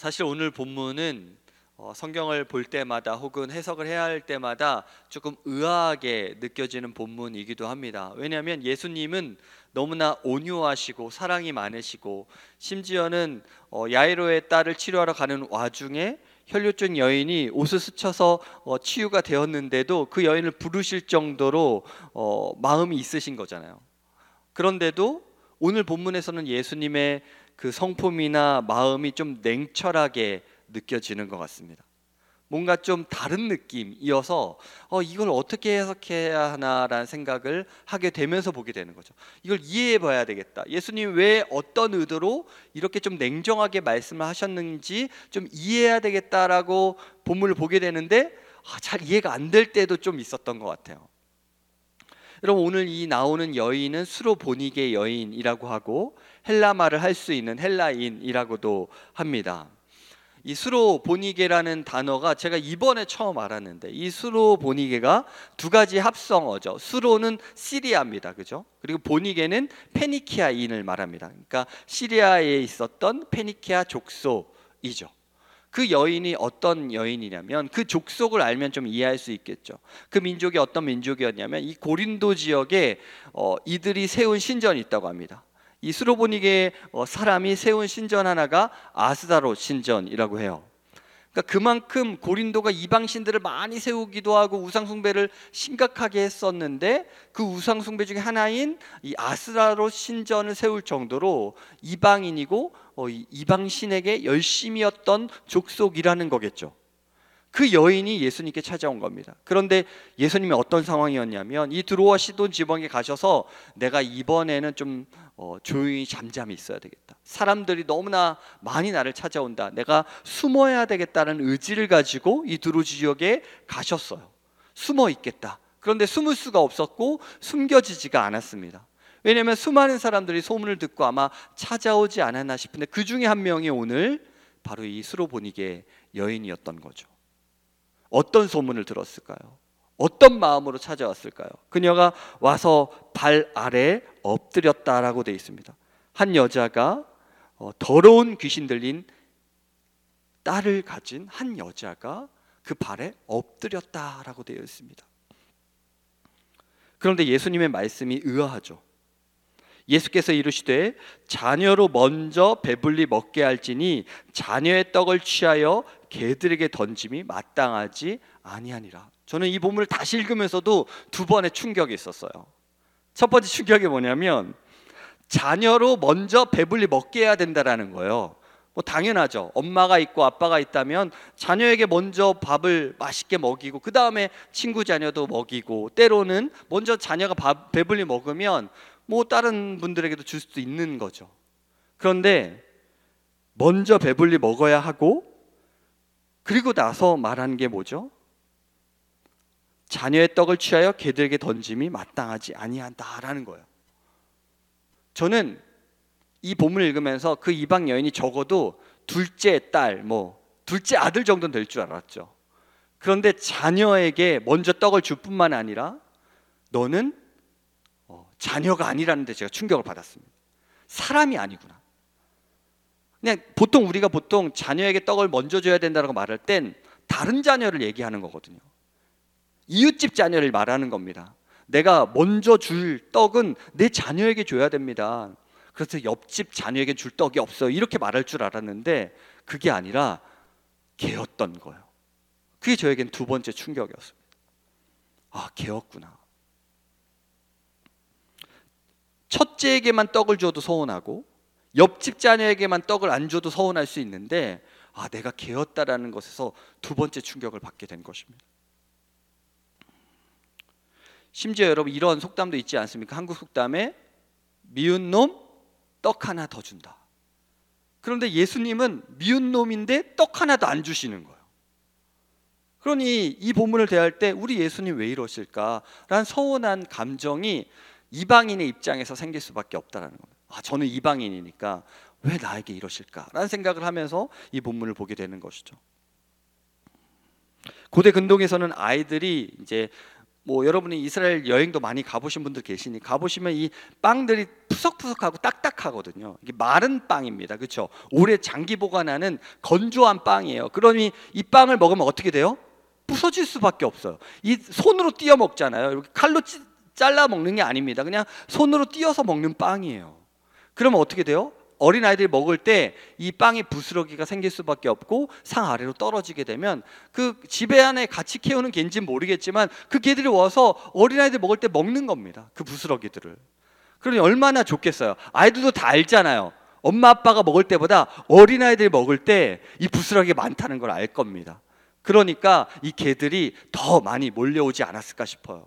사실 오늘 본문은 성경을 볼 때마다 혹은 해석을 해야 할 때마다 조금 의아하게 느껴지는 본문이기도 합니다. 왜냐하면 예수님은 너무나 온유하시고 사랑이 많으시고, 심지어는 야이로의 딸을 치료하러 가는 와중에 혈류증 여인이 옷을 스쳐서 치유가 되었는데도 그 여인을 부르실 정도로 마음이 있으신 거잖아요. 그런데도 오늘 본문에서는 예수님의 그 성품이나 마음이 좀 냉철하게 느껴지는 것 같습니다. 뭔가 좀 다른 느낌이어서 이걸 어떻게 해석해야 하나라는 생각을 하게 되면서 보게 되는 거죠. 이걸 이해해 봐야 되겠다. 예수님 왜 어떤 의도로 이렇게 좀 냉정하게 말씀을 하셨는지 좀 이해해야 되겠다라고 본문을 보게 되는데 잘 이해가 안 될 때도 좀 있었던 것 같아요. 여러분, 오늘 이 나오는 여인은 수로보니게 여인이라고 하고 헬라말을 할 수 있는 헬라인이라고도 합니다. 이 수로보니게라는 단어가 제가 이번에 처음 알았는데, 이 수로보니게가 두 가지 합성어죠. 수로는 시리아입니다, 그죠? 그리고 보니게는 페니키아인을 말합니다. 그러니까 시리아에 있었던 페니키아 족속이죠. 그 여인이 어떤 여인이냐면, 그 족속을 알면 좀 이해할 수 있겠죠. 그 민족이 어떤 민족이었냐면, 이 고린도 지역에 이들이 세운 신전이 있다고 합니다. 이 수로보니게 사람이 세운 신전 하나가 아스다롯 신전이라고 해요. 그러니까 그만큼 고린도가 이방 신들을 많이 세우기도 하고 우상 숭배를 심각하게 했었는데, 그 우상 숭배 중에 하나인 이 아스다롯 신전을 세울 정도로 이방인이고 이방 신에게 열심이었던 족속이라는 거겠죠. 그 여인이 예수님께 찾아온 겁니다. 그런데 예수님이 어떤 상황이었냐면, 이 드로아 시돈 지방에 가셔서 내가 이번에는 좀 조용히 잠잠히 있어야 되겠다. 사람들이 너무나 많이 나를 찾아온다. 내가 숨어야 되겠다는 의지를 가지고 이 드로 지역에 가셨어요. 숨어 있겠다. 그런데 숨을 수가 없었고 숨겨지지가 않았습니다. 왜냐하면 수많은 사람들이 소문을 듣고 아마 찾아오지 않았나 싶은데, 그 중에 한 명이 오늘 바로 이 수로보니게 여인이었던 거죠. 어떤 소문을 들었을까요? 어떤 마음으로 찾아왔을까요? 그녀가 와서 발 아래 엎드렸다라고 되어 있습니다. 한 여자가 더러운 귀신 들린 딸을 가진 한 여자가 그 발에 엎드렸다라고 되어 있습니다. 그런데 예수님의 말씀이 의아하죠. 예수께서 이르시되 자녀로 먼저 배불리 먹게 할지니 자녀의 떡을 취하여 개들에게 던짐이 마땅하지 아니하니라. 저는 이 본문을 다시 읽으면서도 두 번의 충격이 있었어요. 첫 번째 충격이 뭐냐면, 자녀로 먼저 배불리 먹게 해야 된다라는 거예요. 뭐 당연하죠. 엄마가 있고 아빠가 있다면 자녀에게 먼저 밥을 맛있게 먹이고 그 다음에 친구 자녀도 먹이고, 때로는 먼저 자녀가 배불리 먹으면 뭐 다른 분들에게도 줄 수도 있는 거죠. 그런데 먼저 배불리 먹어야 하고, 그리고 나서 말하는 게 뭐죠? 자녀의 떡을 취하여 개들에게 던짐이 마땅하지 아니한다라는 거예요. 저는 이 본문을 읽으면서 그 이방 여인이 적어도 둘째 딸, 둘째 아들 정도는 될 줄 알았죠. 그런데 자녀에게 먼저 떡을 줄 뿐만 아니라 너는 자녀가 아니라는 데 제가 충격을 받았습니다. 사람이 아니구나. 그냥 우리가 보통 자녀에게 떡을 먼저 줘야 된다고 말할 땐 다른 자녀를 얘기하는 거거든요. 이웃집 자녀를 말하는 겁니다. 내가 먼저 줄 떡은 내 자녀에게 줘야 됩니다. 그래서 옆집 자녀에게 줄 떡이 없어, 이렇게 말할 줄 알았는데 그게 아니라 개였던 거예요. 그게 저에겐 두 번째 충격이었습니다. 개였구나. 첫째에게만 떡을 줘도 서운하고 옆집 자녀에게만 떡을 안 줘도 서운할 수 있는데, 내가 개였다라는 것에서 두 번째 충격을 받게 된 것입니다. 심지어 여러분, 이런 속담도 있지 않습니까? 한국 속담에 미운 놈 떡 하나 더 준다. 그런데 예수님은 미운 놈인데 떡 하나도 안 주시는 거예요. 그러니 이 본문을 대할 때 우리 예수님 왜 이러실까라는 서운한 감정이 이방인의 입장에서 생길 수밖에 없다라는 겁니다. 저는 이방인이니까 왜 나에게 이러실까라는 생각을 하면서 이 본문을 보게 되는 것이죠. 고대 근동에서는 아이들이 이제 뭐 여러분이 이스라엘 여행도 많이 가보신 분들 계시니 가보시면 이 빵들이 푸석푸석하고 딱딱하거든요. 이게 마른 빵입니다. 그렇죠? 오래 장기 보관하는 건조한 빵이에요. 그러니 이 빵을 먹으면 어떻게 돼요? 부서질 수밖에 없어요. 이 손으로 띄어 먹잖아요. 이렇게 칼로 잘라 먹는 게 아닙니다. 그냥 손으로 띄어서 먹는 빵이에요. 그러면 어떻게 돼요? 어린아이들이 먹을 때 이 빵이 부스러기가 생길 수밖에 없고 상 아래로 떨어지게 되면 그 집에 안에 같이 키우는 개인지는 모르겠지만 그 개들이 와서 어린아이들 먹을 때 먹는 겁니다. 그 부스러기들을. 그러니 얼마나 좋겠어요. 아이들도 다 알잖아요. 엄마 아빠가 먹을 때보다 어린아이들이 먹을 때 이 부스러기가 많다는 걸 알 겁니다. 그러니까 이 개들이 더 많이 몰려오지 않았을까 싶어요.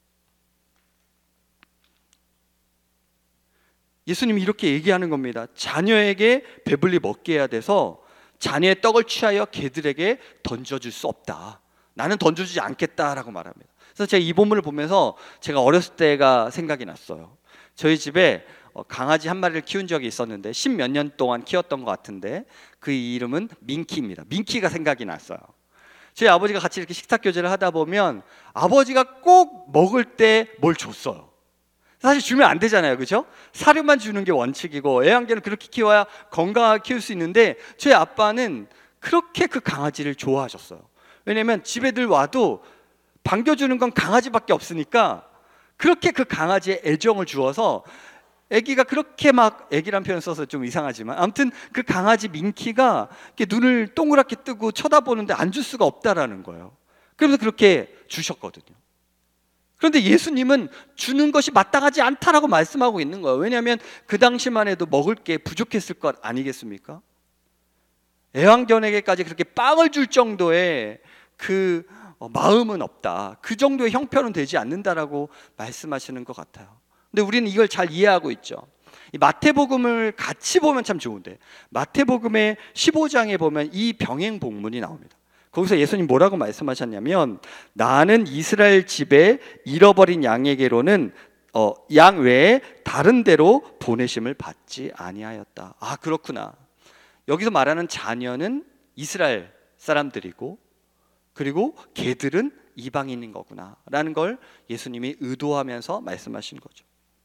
예수님이 이렇게 얘기하는 겁니다. 자녀에게 배불리 먹게 해야 돼서 자녀의 떡을 취하여 개들에게 던져줄 수 없다. 나는 던져주지 않겠다라고 말합니다. 그래서 제가 이 본문을 보면서 제가 어렸을 때가 생각이 났어요. 저희 집에 강아지 한 마리를 키운 적이 있었는데 10몇 년 동안 키웠던 것 같은데 그 이름은 민키입니다. 민키가 생각이 났어요. 저희 아버지가 같이 이렇게 식탁 교제를 하다 보면 아버지가 꼭 먹을 때 뭘 줬어요. 사실 주면 안 되잖아요, 그렇죠? 사료만 주는 게 원칙이고 애완견을 그렇게 키워야 건강하게 키울 수 있는데 저희 아빠는 그렇게 그 강아지를 좋아하셨어요. 왜냐면 집에 늘 와도 반겨주는 건 강아지밖에 없으니까 그렇게 그 강아지에 애정을 주어서 애기가 그렇게 막 애기란 표현 써서 좀 이상하지만 아무튼 그 강아지 민키가 이렇게 눈을 동그랗게 뜨고 쳐다보는데 안 줄 수가 없다라는 거예요. 그래서 그렇게 주셨거든요. 그런데 예수님은 주는 것이 마땅하지 않다라고 말씀하고 있는 거예요. 왜냐하면 그 당시만 해도 먹을 게 부족했을 것 아니겠습니까? 애완견에게까지 그렇게 빵을 줄 정도의 그 마음은 없다. 그 정도의 형편은 되지 않는다라고 말씀하시는 것 같아요. 근데 우리는 이걸 잘 이해하고 있죠. 이 마태복음을 같이 보면 참 좋은데 마태복음의 15장에 보면 이 병행 복문이 나옵니다. 거기서 예수님 뭐라고 말씀하셨냐면 나는 이스라엘 집에 잃어버린 양에게로는 양 외에 다른 데로 보내심을 받지 아니하였다. 아, 그렇구나. 여기서 말하는 자녀는 이스라엘 사람들이고 그리고 개들은 이방인인 거구나 라는 걸 예수님이 의도하면서 말씀하신 거죠.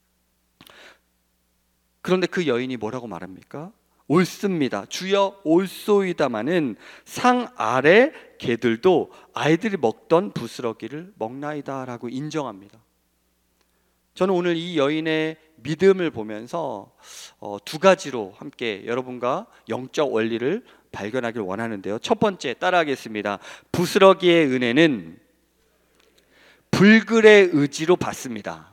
그런데 그 여인이 뭐라고 말합니까? 옳습니다. 주여 옳소이다마는 상 아래 개들도 아이들이 먹던 부스러기를 먹나이다 라고 인정합니다. 저는 오늘 이 여인의 믿음을 보면서 두 가지로 함께 여러분과 영적 원리를 발견하길 원하는데요. 첫 번째 따라하겠습니다. 부스러기의 은혜는 불글의 의지로 받습니다.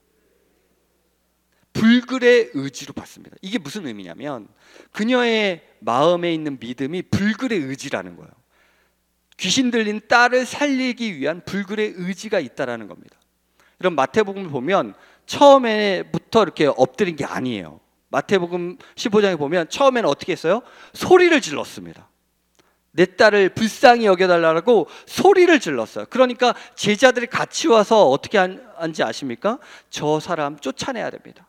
불글의 의지로 받습니다. 이게 무슨 의미냐면 그녀의 마음에 있는 믿음이 불글의 의지라는 거예요. 귀신 들린 딸을 살리기 위한 불글의 의지가 있다라는 겁니다. 이런 마태복음을 보면 처음에부터 이렇게 엎드린 게 아니에요. 마태복음 15장에 보면 처음에는 어떻게 했어요? 소리를 질렀습니다. 내 딸을 불쌍히 여겨달라고 소리를 질렀어요. 그러니까 제자들이 같이 와서 어떻게 한지 아십니까? 저 사람 쫓아내야 됩니다.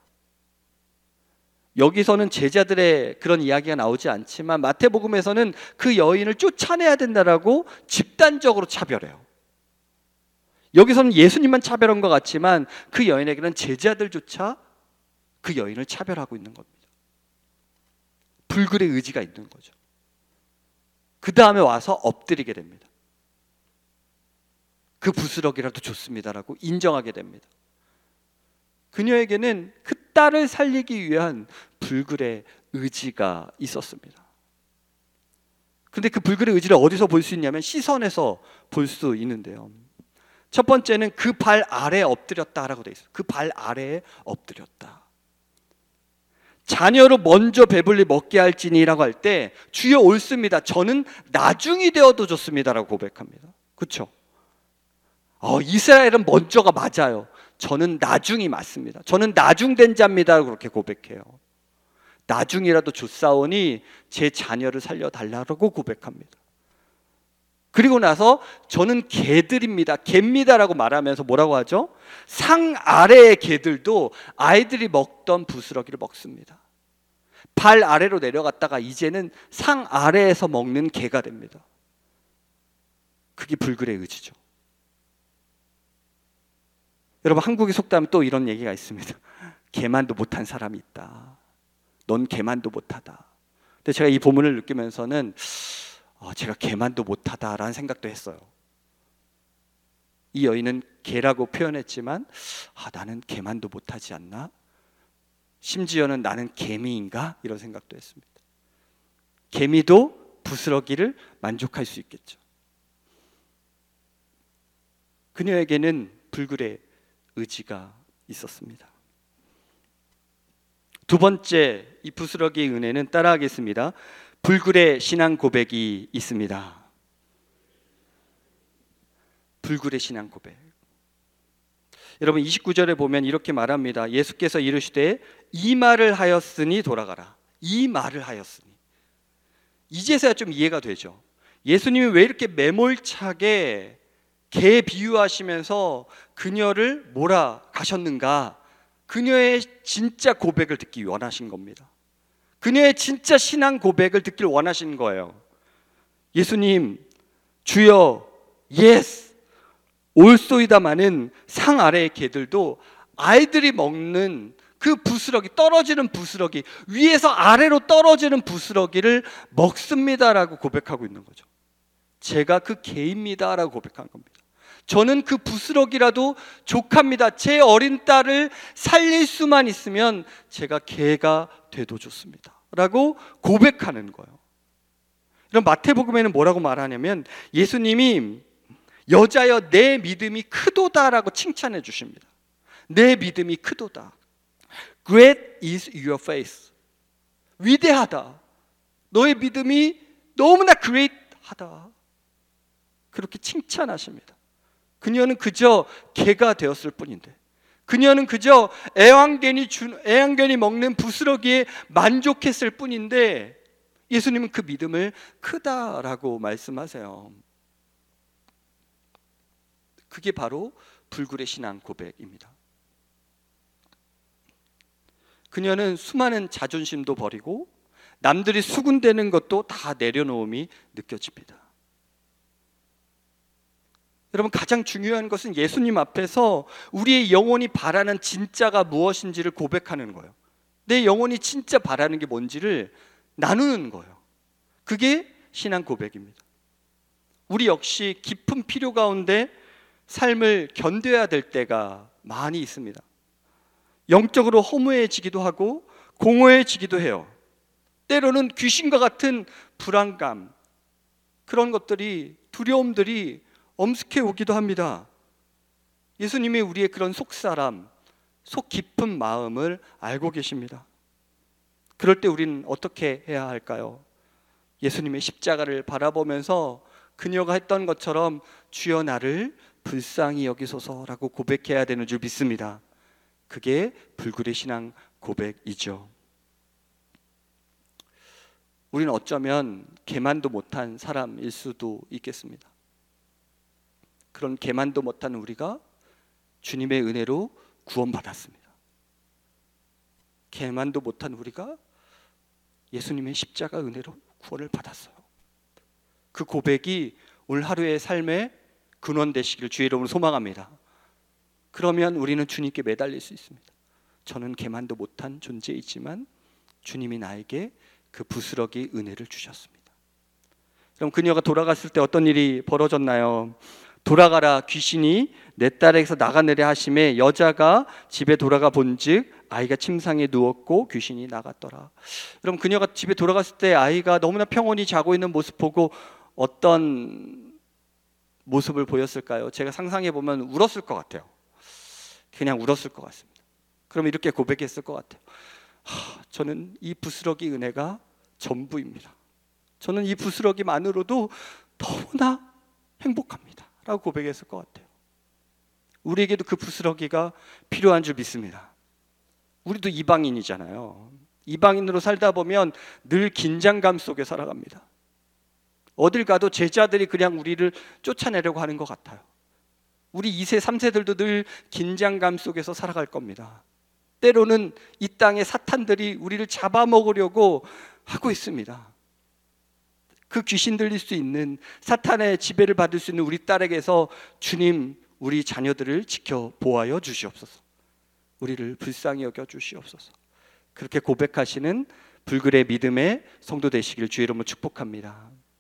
여기서는 제자들의 그런 이야기가 나오지 않지만 마태복음에서는 그 여인을 쫓아내야 된다라고 집단적으로 차별해요. 여기서는 예수님만 차별한 것 같지만 그 여인에게는 제자들조차 그 여인을 차별하고 있는 겁니다. 불굴의 의지가 있는 거죠. 그 다음에 와서 엎드리게 됩니다. 그 부스러기라도 좋습니다라고 인정하게 됩니다. 그녀에게는 그 딸을 살리기 위한 불굴의 의지가 있었습니다. 그런데 그 불굴의 의지를 어디서 볼 수 있냐면 시선에서 볼 수 있는데요. 첫 번째는 그 발 아래에 엎드렸다라고 되어 있어요. 그 발 아래에 엎드렸다. 자녀로 먼저 배불리 먹게 할지니라고 할 때 주여 옳습니다. 저는 나중이 되어도 좋습니다라고 고백합니다. 그렇죠? 이스라엘은 먼저가 맞아요. 저는 나중이 맞습니다. 저는 나중된 자입니다. 그렇게 고백해요. 나중이라도 좋사오니 제 자녀를 살려달라고 고백합니다. 그리고 나서 저는 개들입니다. 개입니다라고 말하면서 뭐라고 하죠? 상 아래의 개들도 아이들이 먹던 부스러기를 먹습니다. 발 아래로 내려갔다가 이제는 상 아래에서 먹는 개가 됩니다. 그게 불굴의 의지죠. 여러분, 한국에 속담 또 이런 얘기가 있습니다. 개만도 못한 사람이 있다. 넌 개만도 못하다. 근데 제가 이 본문을 느끼면서는 제가 개만도 못하다라는 생각도 했어요. 이 여인은 개라고 표현했지만 나는 개만도 못하지 않나? 심지어는 나는 개미인가? 이런 생각도 했습니다. 개미도 부스러기를 만족할 수 있겠죠. 그녀에게는 불굴의 의지가 있었습니다. 두 번째, 이 부스러기의 은혜는 따라하겠습니다. 불굴의 신앙 고백이 있습니다. 불굴의 신앙 고백. 여러분, 29절에 보면 이렇게 말합니다. 예수께서 이르시되 이 말을 하였으니 돌아가라. 이 말을 하였으니. 이제서야 좀 이해가 되죠. 예수님이 왜 이렇게 매몰차게 개 비유하시면서 그녀를 몰아가셨는가? 그녀의 진짜 고백을 듣기 원하신 겁니다. 그녀의 진짜 신앙 고백을 듣길 원하신 거예요. 예수님, 주여, 예스, 올소이다마는 상 아래의 개들도 아이들이 먹는 그 부스러기, 떨어지는 부스러기, 위에서 아래로 떨어지는 부스러기를 먹습니다라고 고백하고 있는 거죠. 제가 그 개입니다라고 고백한 겁니다. 저는 그 부스러기라도 족합니다. 제 어린 딸을 살릴 수만 있으면 제가 개가 돼도 좋습니다 라고 고백하는 거예요. 이런 마태복음에는 뭐라고 말하냐면 예수님이 여자여 내 믿음이 크도다라고 칭찬해 주십니다. 내 믿음이 크도다. Great is your faith. 위대하다. 너의 믿음이 너무나 great하다. 그렇게 칭찬하십니다. 그녀는 그저 개가 되었을 뿐인데, 그녀는 그저 애완견이 먹는 부스러기에 만족했을 뿐인데 예수님은 그 믿음을 크다라고 말씀하세요. 그게 바로 불굴의 신앙 고백입니다. 그녀는 수많은 자존심도 버리고 남들이 수군대는 것도 다 내려놓음이 느껴집니다. 여러분, 가장 중요한 것은 예수님 앞에서 우리의 영혼이 바라는 진짜가 무엇인지를 고백하는 거예요. 내 영혼이 진짜 바라는 게 뭔지를 나누는 거예요. 그게 신앙 고백입니다. 우리 역시 깊은 필요 가운데 삶을 견뎌야 될 때가 많이 있습니다. 영적으로 허무해지기도 하고 공허해지기도 해요. 때로는 귀신과 같은 불안감, 그런 것들이, 두려움들이 엄습해 오기도 합니다. 예수님이 우리의 그런 속사람, 속 깊은 마음을 알고 계십니다. 그럴 때 우리는 어떻게 해야 할까요? 예수님의 십자가를 바라보면서 그녀가 했던 것처럼 주여 나를 불쌍히 여기소서라고 고백해야 되는 줄 믿습니다. 그게 불굴의 신앙 고백이죠. 우리는 어쩌면 개만도 못한 사람일 수도 있겠습니다. 그런 개만도 못한 우리가 주님의 은혜로 구원받았습니다. 개만도 못한 우리가 예수님의 십자가 은혜로 구원을 받았어요. 그 고백이 오늘 하루의 삶의 근원 되시길 주의 이름으로 소망합니다. 그러면 우리는 주님께 매달릴 수 있습니다. 저는 개만도 못한 존재이지만 주님이 나에게 그 부스러기 은혜를 주셨습니다. 그럼 그녀가 돌아갔을 때 어떤 일이 벌어졌나요? 돌아가라, 귀신이 내 딸에게서 나가내려 하심에 여자가 집에 돌아가 본즉 아이가 침상에 누웠고 귀신이 나갔더라. 그럼 그녀가 집에 돌아갔을 때 아이가 너무나 평온히 자고 있는 모습 보고 어떤 모습을 보였을까요? 제가 상상해 보면 울었을 것 같아요. 그냥 울었을 것 같습니다. 그럼 이렇게 고백했을 것 같아요. 저는 이 부스러기 은혜가 전부입니다. 저는 이 부스러기만으로도 너무나 행복합니다 라고 고백했을 것 같아요. 우리에게도 그 부스러기가 필요한 줄 믿습니다. 우리도 이방인이잖아요. 이방인으로 살다 보면 늘 긴장감 속에 살아갑니다. 어딜 가도 제자들이 그냥 우리를 쫓아내려고 하는 것 같아요. 우리 2세, 3세들도 늘 긴장감 속에서 살아갈 겁니다. 때로는 이 땅의 사탄들이 우리를 잡아먹으려고 하고 있습니다. 그 귀신 들릴 수 있는 사탄의 지배를 받을 수 있는 우리 딸에게서 주님 우리 자녀들을 지켜 보아여 주시옵소서. 우리를 불쌍히 여겨 주시옵소서. 그렇게 고백하시는 불굴의 믿음의 성도 되시길 주의 이름으로 축복합니다.